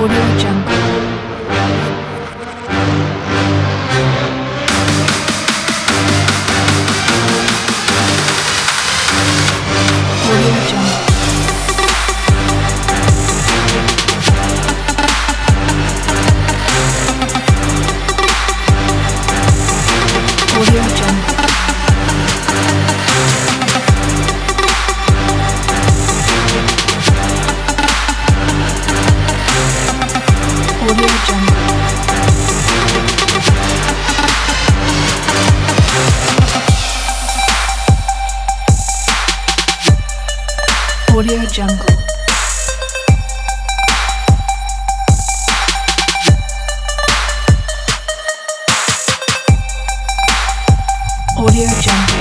Audio Jungle. Audio Jungle. Audio Jungle. Audio Jungle. Audio Jungle. Audio Jungle.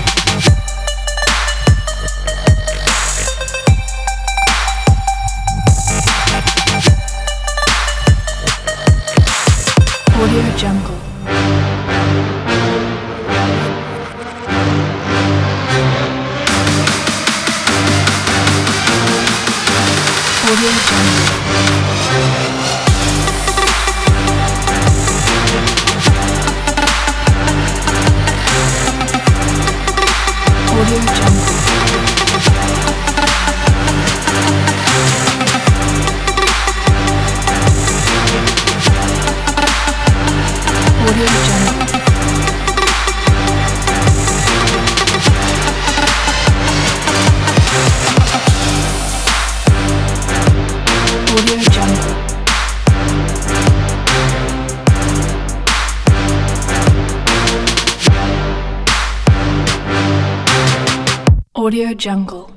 Audio Jungle. Audio Jungle. Audio Jungle. Audio Jungle. Audio Jungle. Audio Jungle.